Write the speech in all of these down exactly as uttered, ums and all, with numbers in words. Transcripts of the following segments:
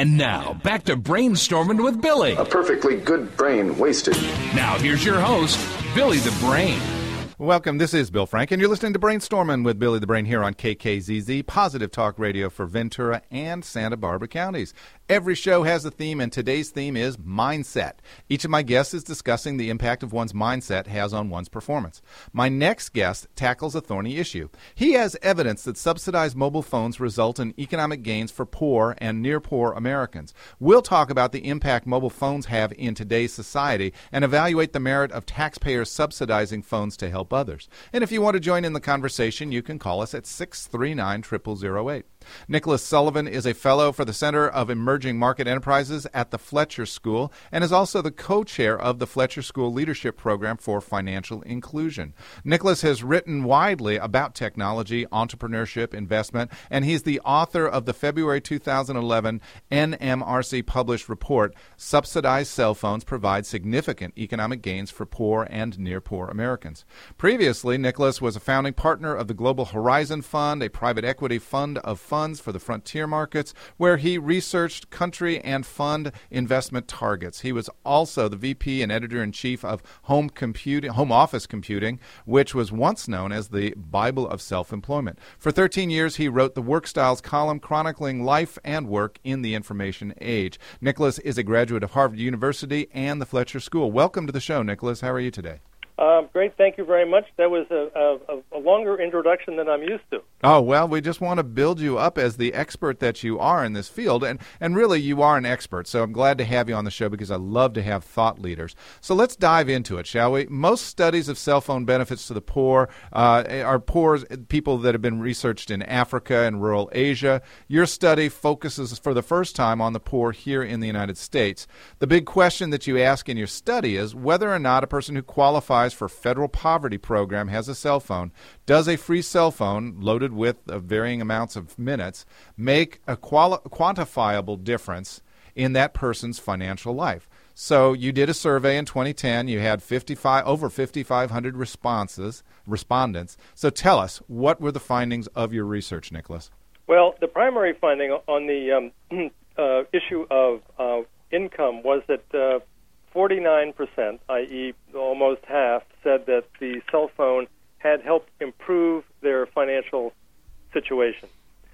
And now, back to Brainstorming with Billy. A perfectly good brain wasted. Now, here's your host, Billy the Brain. Welcome. This is Bill Frank, and you're listening to Brainstorming with Billy the Brain here on K K Z Z, Positive Talk Radio for Ventura and Santa Barbara counties. Every show has a theme, and today's theme is mindset. Each of my guests is discussing the impact of one's mindset has on one's performance. My next guest tackles a thorny issue. He has evidence that subsidized mobile phones result in economic gains for poor and near-poor Americans. We'll talk about the impact mobile phones have in today's society and evaluate the merit of taxpayers subsidizing phones to help others. And if you want to join in the conversation, you can call us at six three nine, zero zero zero eight. Nicholas Sullivan is a fellow for the Center of Emerging Market Enterprises at the Fletcher School and is also the co-chair of the Fletcher School Leadership Program for Financial Inclusion. Nicholas has written widely about technology, entrepreneurship, investment, and he's the author of the February two thousand eleven N M R C published report, Subsidized Cell Phones Provide Significant Economic Gains for Poor and Near-Poor Americans. Previously, Nicholas was a founding partner of the Global Horizon Fund, a private equity fund of funds for the frontier markets, where he researched country and fund investment targets. He was also the V P and editor-in-chief of Home Computing, Home Office Computing, which was once known as the Bible of Self-Employment. For thirteen years, he wrote the Work Styles column chronicling life and work in the information age. Nicholas is a graduate of Harvard University and the Fletcher School. Welcome to the show, Nicholas. How are you today? Um, great, thank you very much. That was a, a, a longer introduction than I'm used to. Oh, well, we just want to build you up as the expert that you are in this field, and, and really you are an expert, so I'm glad to have you on the show because I love to have thought leaders. So let's dive into it, shall we? Most studies of cell phone benefits to the poor uh, are poor people that have been researched in Africa and rural Asia. Your study focuses for the first time on the poor here in the United States. The big question that you ask in your study is whether or not a person who qualifies for federal poverty program has a cell phone. Does a free cell phone loaded with uh, varying amounts of minutes make a quali- quantifiable difference in that person's financial life? So you did a survey in twenty ten. You had fifty-five over fifty-five hundred responses, respondents. So tell us, what were the findings of your research, Nicholas? Well, the primary finding on the um, uh, issue of uh, income was that uh, forty-nine percent, that is almost half, said that the cell phone had helped improve their financial situation,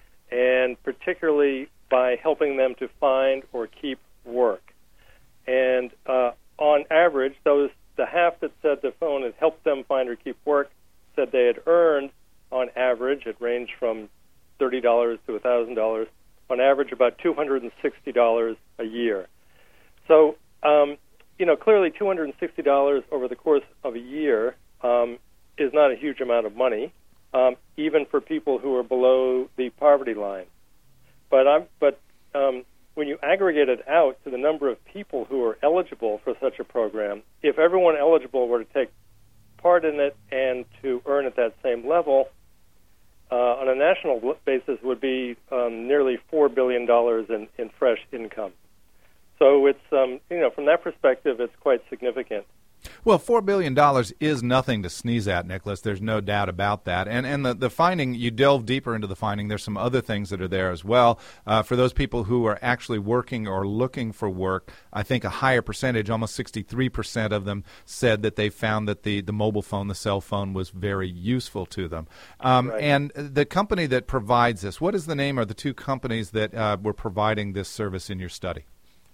and particularly by helping them to find or keep work. And uh, on average, those the half that said the phone had helped them find or keep work said they had earned, on average, it ranged from thirty dollars to one thousand dollars, on average about two hundred sixty dollars a year. So, um, you know, clearly two hundred sixty dollars over the course of a year um, is not a huge amount of money, um, even for people who are below the poverty line. But I'm, but um, when you aggregate it out to the number of people who are eligible for such a program, if everyone eligible were to take part in it and to earn at that same level, uh, on a national basis would be um, nearly four billion dollars in, in fresh income. So it's, um, you know, from that perspective, it's quite significant. Well, four billion dollars is nothing to sneeze at, Nicholas. There's no doubt about that. And and the, the finding, you delve deeper into the finding, there's some other things that are there as well. Uh, for those people who are actually working or looking for work, I think a higher percentage, almost sixty-three percent of them, said that they found that the, the mobile phone, the cell phone, was very useful to them. Um, right. And the company that provides this, what is the name of the two companies that uh, were providing this service in your study?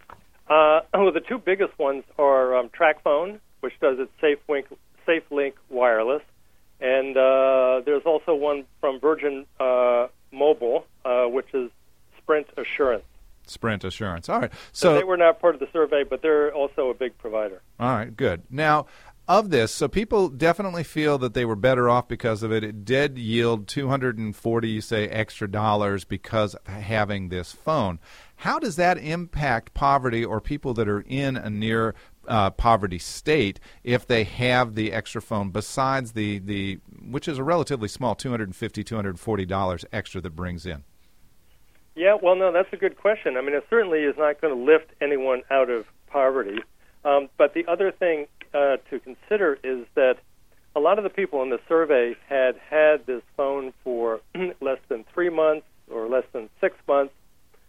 Uh, well, the two biggest ones are um, TracFone, which does it SafeLink, SafeLink Wireless, and uh, there's also one from Virgin uh, Mobile, uh, which is Sprint Assurance. Sprint Assurance. All right. So, So they were not part of the survey, but they're also a big provider. All right, good. Now, of this, so people definitely feel that they were better off because of it. It did yield two hundred forty, you say, extra dollars because of having this phone. How does that impact poverty or people that are in a near uh, poverty state if they have the extra phone besides the, the which is a relatively small two hundred fifty dollars, two hundred forty dollars extra that brings in? Yeah, well, no, that's a good question. I mean, it certainly is not going to lift anyone out of poverty. Um, but the other thing uh, to consider is that a lot of the people in the survey had had this phone for less than three months or less than six months.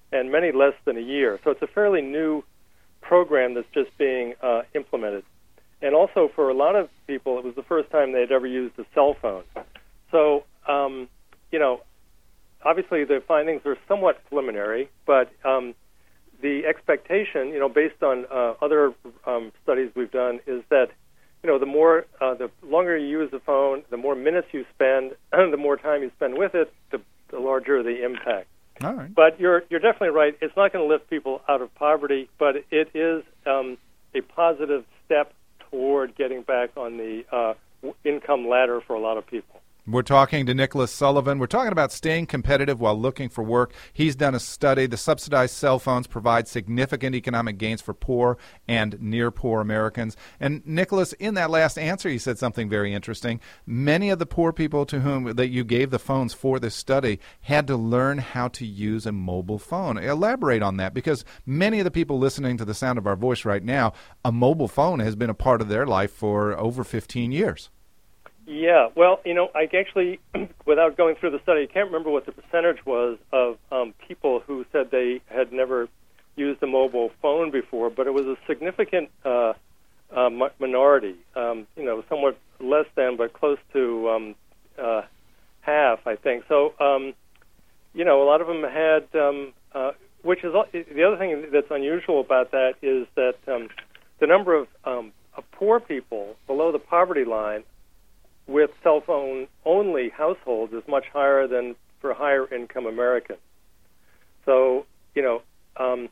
and many less than a year. So it's a fairly new program that's just being uh, implemented. And also for a lot of people, it was the first time they'd ever used a cell phone. So, um, you know, obviously the findings are somewhat preliminary, but um, the expectation, you know, based on uh, other um, studies we've done, is that, you know, the more, uh, the longer you use the phone, the more minutes you spend, the more time you spend with it, the, the larger the impact. All right. But you're you're definitely right. It's not going to lift people out of poverty, but it is um, a positive step toward getting back on the uh, income ladder for a lot of people. We're talking to Nicholas Sullivan. We're talking about staying competitive while looking for work. He's done a study. The subsidized cell phones provide significant economic gains for poor and near-poor Americans. And, Nicholas, in that last answer, you said something very interesting. Many of the poor people to whom that you gave the phones for this study had to learn how to use a mobile phone. Elaborate on that, because many of the people listening to the sound of our voice right now, a mobile phone has been a part of their life for over fifteen years. Yeah, well, you know, I actually, without going through the study, I can't remember what the percentage was of um, people who said they had never used a mobile phone before, but it was a significant uh, uh, minority, um, you know, somewhat less than, but close to um, uh, half, I think. So, um, you know, a lot of them had, um, uh, which is, the other thing that's unusual about that is that um, the number of, um, of poor people below the poverty line with cell phone-only households is much higher than for higher-income Americans. So, you know, um,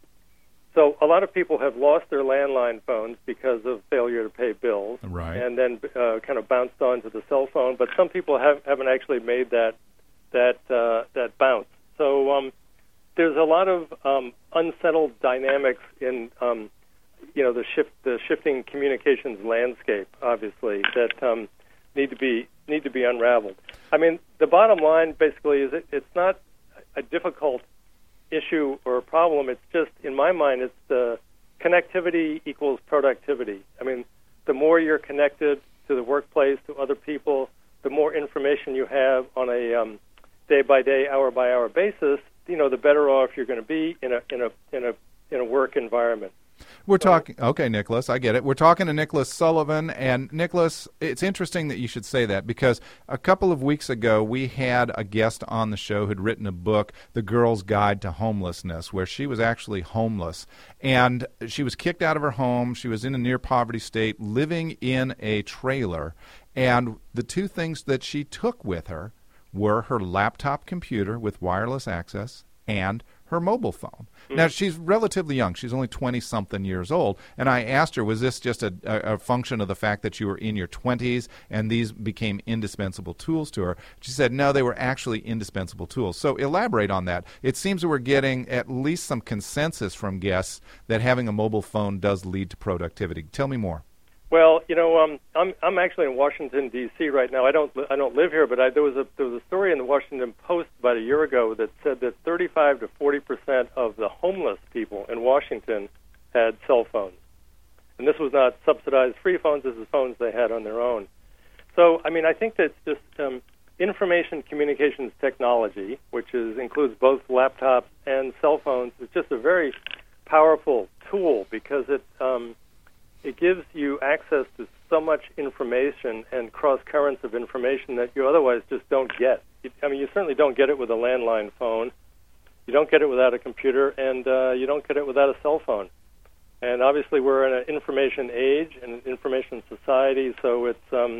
so a lot of people have lost their landline phones because of failure to pay bills, right, and then uh, kind of bounced onto the cell phone. But some people have, haven't actually made that that uh, that bounce. So um, there's a lot of um, unsettled dynamics in, um, you know, the shift, the shifting communications landscape, obviously, that Um, need to be need to be unraveled. I mean, the bottom line basically is it, it's not a difficult issue or a problem. It's just, in my mind, it's the connectivity equals productivity. I mean, the more you're connected to the workplace, to other people, the more information you have on a um, day-by-day, hour-by-hour basis, you know, the better off you're going to be in a in a in a in a work environment. We're talking, okay, Nicholas, I get it. We're talking to Nicholas Sullivan, and Nicholas, it's interesting that you should say that, because a couple of weeks ago we had a guest on the show who'd written a book, The Girl's Guide to Homelessness, where she was actually homeless, and she was kicked out of her home. She was in a near-poverty state, living in a trailer, and the two things that she took with her were her laptop computer with wireless access and her mobile phone. Mm-hmm. Now, she's relatively young. She's only twenty-something years old. And I asked her, was this just a, a, a function of the fact that you were in your twenties and these became indispensable tools to her? She said, no, they were actually indispensable tools. So elaborate on that. It seems that we're getting at least some consensus from guests that having a mobile phone does lead to productivity. Tell me more. Well, you know, um, I'm I'm actually in Washington D C right now. I don't I don't live here, but I, there was a there was a story in the Washington Post about a year ago that said that thirty-five to forty percent of the homeless people in Washington had cell phones, and this was not subsidized free phones. This is phones they had on their own. So, I mean, I think that just um, information communications technology, which is includes both laptops and cell phones, is just a very powerful tool because it um, it gives you access to so much information and cross currents of information that you otherwise just don't get. I mean, you certainly don't get it with a landline phone. You don't get it without a computer, and uh, you don't get it without a cell phone. And obviously, we're in an information age and an information society, so it's um,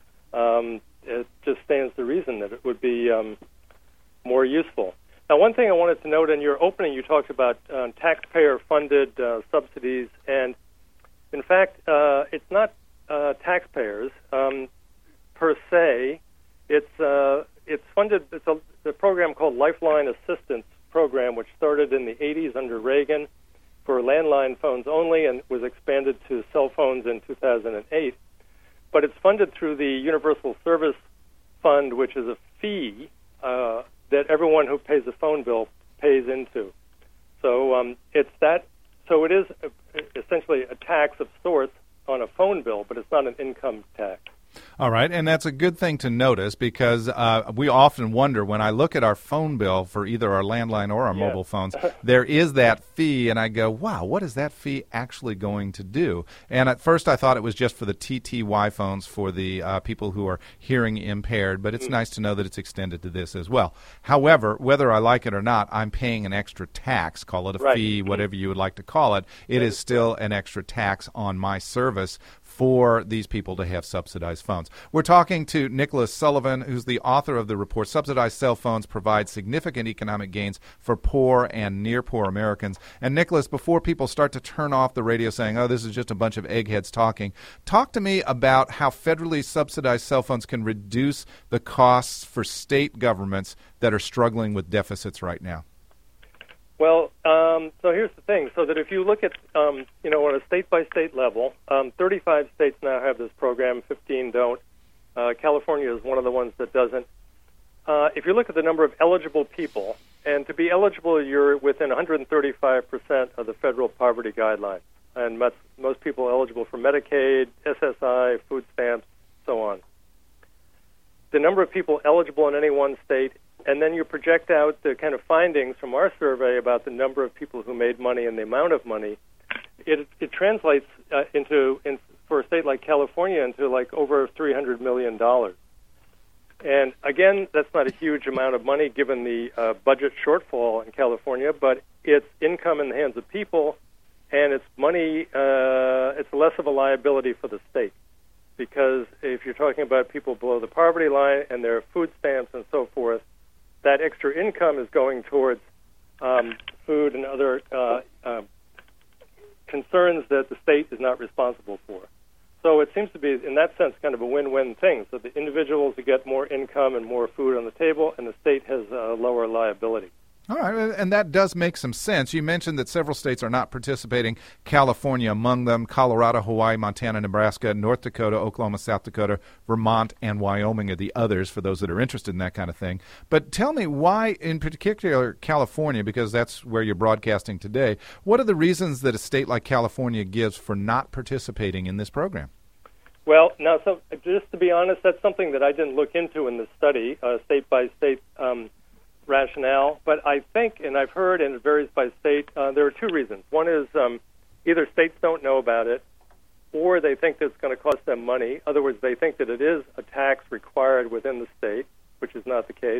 um, it just stands to reason that it would be um, more useful. Now, one thing I wanted to note in your opening, you talked about uh, taxpayer-funded uh, subsidies, and in fact, uh, it's not uh, taxpayers um, per se. It's uh, it's funded. It's a, a program called Lifeline Assistance Program, which started in the eighties under Reagan for landline phones only, and was expanded to cell phones in two thousand eight. But it's funded through the Universal Service Fund, which is a fee uh, that everyone who pays a phone bill pays into. So um, it's that. So it is essentially a tax of sorts on a phone bill, but it's not an income tax. All right, and that's a good thing to notice because uh, we often wonder when I look at our phone bill for either our landline or our Yeah. mobile phones, there is that fee, and I go, wow, what is that fee actually going to do? And at first I thought it was just for the T T Y phones for the uh, people who are hearing impaired, but it's mm. nice to know that it's extended to this as well. However, whether I like it or not, I'm paying an extra tax, call it a right. fee, whatever you would like to call it. It is still an extra tax on my service for these people to have subsidized phones. We're talking to Nicholas Sullivan, who's the author of the report, Subsidized Cell Phones Provide Significant Economic Gains for Poor and Near-Poor Americans. And Nicholas, before people start to turn off the radio saying, oh, this is just a bunch of eggheads talking, talk to me about how federally subsidized cell phones can reduce the costs for state governments that are struggling with deficits right now. Well, um, so here's the thing. So that if you look at, um, you know, on a state-by-state level, um, thirty-five states now have this program, fifteen don't. Uh, California is one of the ones that doesn't. Uh, if you look at the number of eligible people, and to be eligible, you're within one hundred thirty-five percent of the federal poverty guidelines. And most, most people are eligible for Medicaid, S S I, food stamps, so on. The number of people eligible in any one state, and then you project out the kind of findings from our survey about the number of people who made money and the amount of money, it, it translates uh, into, in, for a state like California, into like over three hundred million dollars. And again, that's not a huge amount of money given the uh, budget shortfall in California, but it's income in the hands of people, and it's money, uh, it's less of a liability for the state. Because if you're talking about people below the poverty line and their food stamps and so forth, that extra income is going towards um, food and other uh, uh, concerns that the state is not responsible for. So it seems to be, in that sense, kind of a win-win thing. So the individuals get more income and more food on the table, and the state has a lower liability. All right, and that does make some sense. You mentioned that several states are not participating, California among them, Colorado, Hawaii, Montana, Nebraska, North Dakota, Oklahoma, South Dakota, Vermont, and Wyoming are the others for those that are interested in that kind of thing. But tell me why, in particular, California, because that's where you're broadcasting today, what are the reasons that a state like California gives for not participating in this program? Well, now, so just to be honest, that's something that I didn't look into in the study, uh, state-by-state um rationale, but I think, and I've heard, and it varies by state, uh, there are two reasons. One is um, either states don't know about it, or they think that it's going to cost them money. In other words, they think that it is a tax required within the state, which is not the case.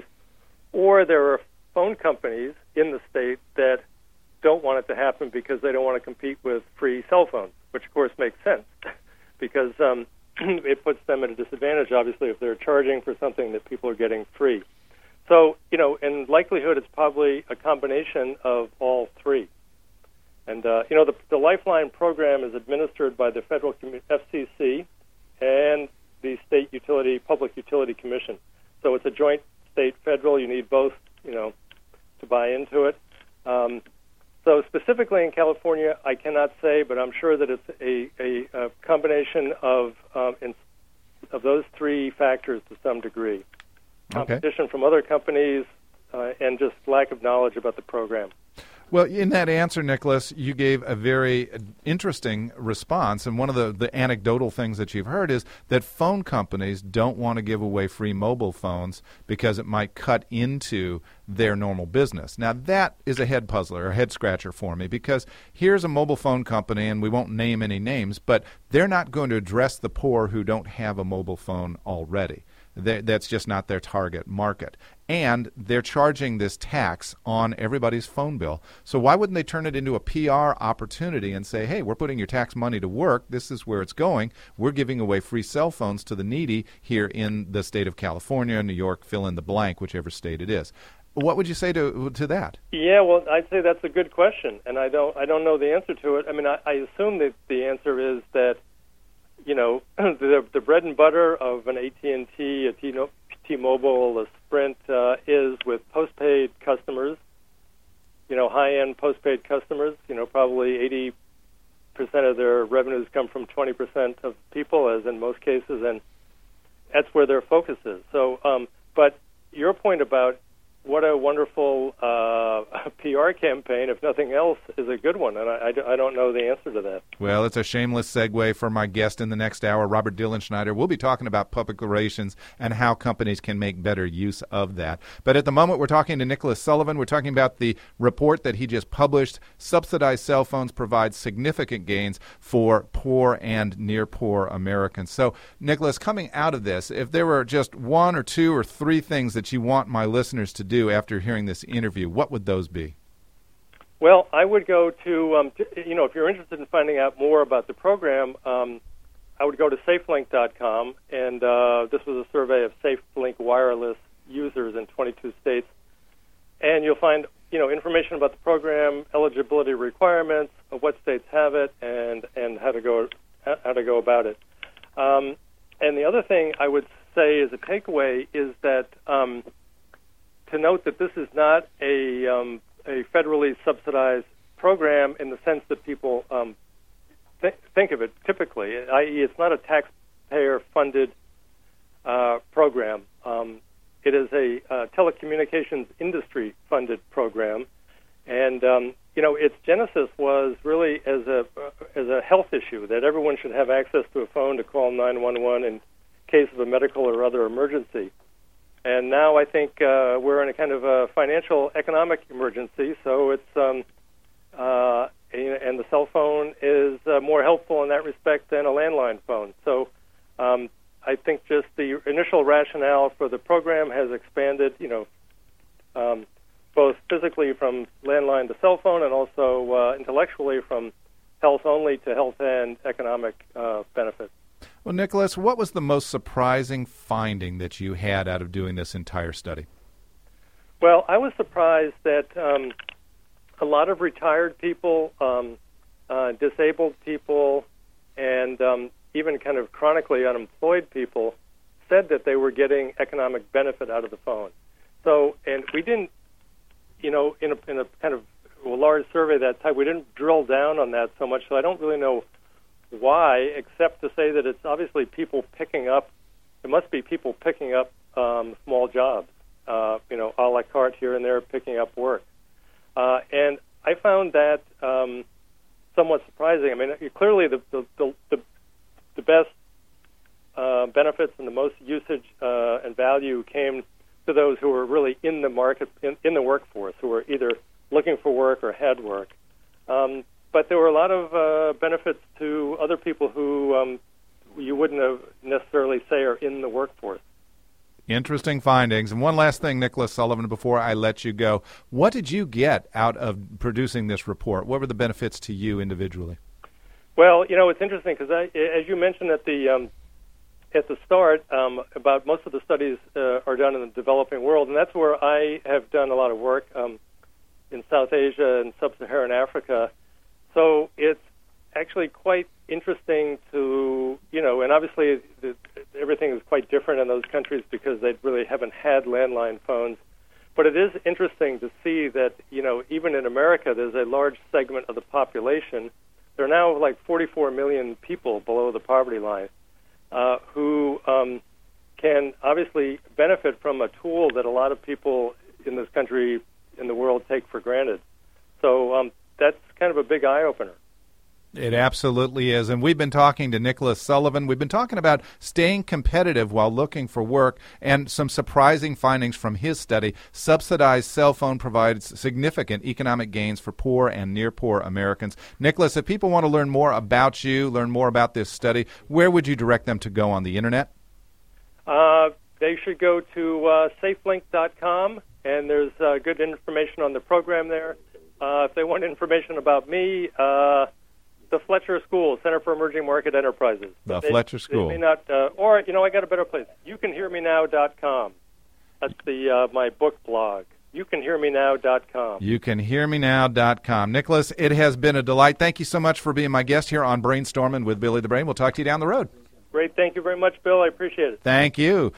Or there are phone companies in the state that don't want it to happen because they don't want to compete with free cell phones, which of course makes sense because um, it puts them at a disadvantage, obviously, if they're charging for something that people are getting free. So, you know, in likelihood, it's probably a combination of all three. And, uh, you know, the, the Lifeline program is administered by the Federal F C C and the State Utility Public Utility Commission. So it's a joint state-federal. You need both, you know, to buy into it. Um, so specifically in California, I cannot say, but I'm sure that it's a, a, a combination of um, in, of those three factors to some degree. Competition okay. from other companies, uh, and just lack of knowledge about the program. Well, in that answer, Nicholas, you gave a very interesting response, and one of the, the anecdotal things that you've heard is that phone companies don't want to give away free mobile phones because it might cut into their normal business. Now, that is a head puzzler, a head scratcher for me, because here's a mobile phone company, and we won't name any names, but they're not going to address the poor who don't have a mobile phone already. That's just not their target market. And they're charging this tax on everybody's phone bill. So why wouldn't they turn it into a P R opportunity and say, hey, we're putting your tax money to work. This is where it's going. We're giving away free cell phones to the needy here in the state of California, New York, fill in the blank, whichever state it is. What would you say to to that? Yeah, well, I'd say that's a good question, and I don't I don't know the answer to it. I mean, I, I assume that the answer is that, you know, the, the bread and butter of an A T and T, a T, T-Mobile, a Sprint uh, is with postpaid customers, you know, high-end postpaid customers. You know, probably eighty percent of their revenues come from twenty percent of people, as in most cases, and that's where their focus is. So, um, but your point about what a wonderful uh, P R campaign, if nothing else, is a good one. And I, I, I don't know the answer to that. Well, it's a shameless segue for my guest in the next hour, Robert Dylan Schneider. We'll be talking about public relations and how companies can make better use of that. But at the moment, we're talking to Nicholas Sullivan. We're talking about the report that he just published. Subsidized cell phones provide significant gains for poor and near-poor Americans. So, Nicholas, coming out of this, if there were just one or two or three things that you want my listeners to do after hearing this interview, what would those be? Well, I would go to, um, to, you know, if you're interested in finding out more about the program, um, I would go to safelink dot com, and uh, this was a survey of SafeLink wireless users in twenty-two states, and you'll find, you know, information about the program, eligibility requirements, of what states have it, and, and how to go how to go about it. Um, and the other thing I would say as a takeaway is that um, to note that this is not a um, a federally subsidized program in the sense that people um, th- think of it typically, that is it's not a taxpayer-funded uh, program. Um, it is a uh, telecommunications industry-funded program, and um, you know its genesis was really as a uh, as a health issue, that everyone should have access to a phone to call nine one one in case of a medical or other emergency. And now I think uh, we're in a kind of a financial economic emergency, so it's um, uh, and the cell phone is uh, more helpful in that respect than a landline phone. So um, I think just the initial rationale for the program has expanded, you know, um, both physically from landline to cell phone, and also uh, intellectually from health only to health and economic uh, benefits. Well, Nicholas, what was the most surprising finding that you had out of doing this entire study? Well, I was surprised that um, a lot of retired people, um, uh, disabled people, and um, even kind of chronically unemployed people said that they were getting economic benefit out of the phone. So, and we didn't, you know, in a, in a kind of a large survey that type, we didn't drill down on that so much, so I don't really know why, except to say that it's obviously people picking up, it must be people picking up um, small jobs, uh, you know, a la carte here and there, picking up work. Uh, and I found that um, somewhat surprising. I mean, clearly the the, the, the, the best uh, benefits and the most usage uh, and value came to those who were really in the market, in, in the workforce, who were either looking for work or had work. Um, But there were a lot of uh, benefits to other people who um, you wouldn't have necessarily say are in the workforce. Interesting findings. And one last thing, Nicholas Sullivan, before I let you go. What did you get out of producing this report? What were the benefits to you individually? Well, you know, it's interesting because, as you mentioned at the um, at the start, um, about most of the studies uh, are done in the developing world, and that's where I have done a lot of work um, in South Asia and Sub-Saharan Africa. So it's actually quite interesting to, you know, and obviously the, everything is quite different in those countries because they really haven't had landline phones. But it is interesting to see that, you know, even in America, there's a large segment of the population. There are now like forty-four million people below the poverty line uh, who um, can obviously benefit from a tool that a lot of people in this country, in the world, take for granted. So um, that's kind of a big eye-opener. It absolutely is. And we've been talking to Nicholas Sullivan. We've been talking about staying competitive while looking for work and some surprising findings from his study. Subsidized cell phone provides significant economic gains for poor and near-poor Americans. Nicholas, if people want to learn more about you, learn more about this study, where would you direct them to go on the Internet? Uh, they should go to uh, safelink dot com, and there's uh, good information on the program there. Uh, if they want information about me, uh, the Fletcher School, Center for Emerging Market Enterprises. The they, Fletcher School. They may not, uh, or, you know, I got a better place. you can hear me now dot com. That's the uh, my book blog. you can hear me now dot com. you can hear me now dot com. Nicholas, it has been a delight. Thank you so much for being my guest here on Brainstorming with Billy the Brain. We'll talk to you down the road. Great. Thank you very much, Bill. I appreciate it. Thank you.